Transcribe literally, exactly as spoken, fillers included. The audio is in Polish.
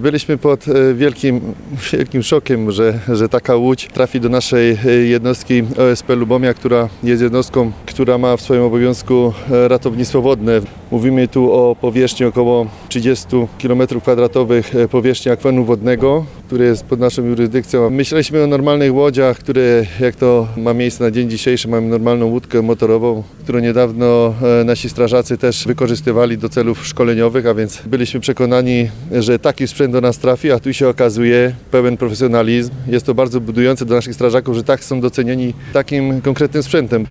Byliśmy pod wielkim, wielkim szokiem, że, że taka łódź trafi do naszej jednostki O S P Lubomia, która jest jednostką, która ma w swoim obowiązku ratownictwo wodne. Mówimy tu o powierzchni około trzydziestu kilometrów kwadratowych powierzchni akwenu wodnego, który jest pod naszą jurysdykcją. Myśleliśmy o normalnych łodziach, które jak to ma miejsce na dzień dzisiejszy, mamy normalną łódkę motorową, którą niedawno nasi strażacy też wykorzystywali do celów szkoleniowych, a więc byliśmy przekonani, że taki sprzęt do nas trafi, a tu się okazuje pełen profesjonalizm. Jest to bardzo budujące dla naszych strażaków, że tak są docenieni takim konkretnym sprzętem.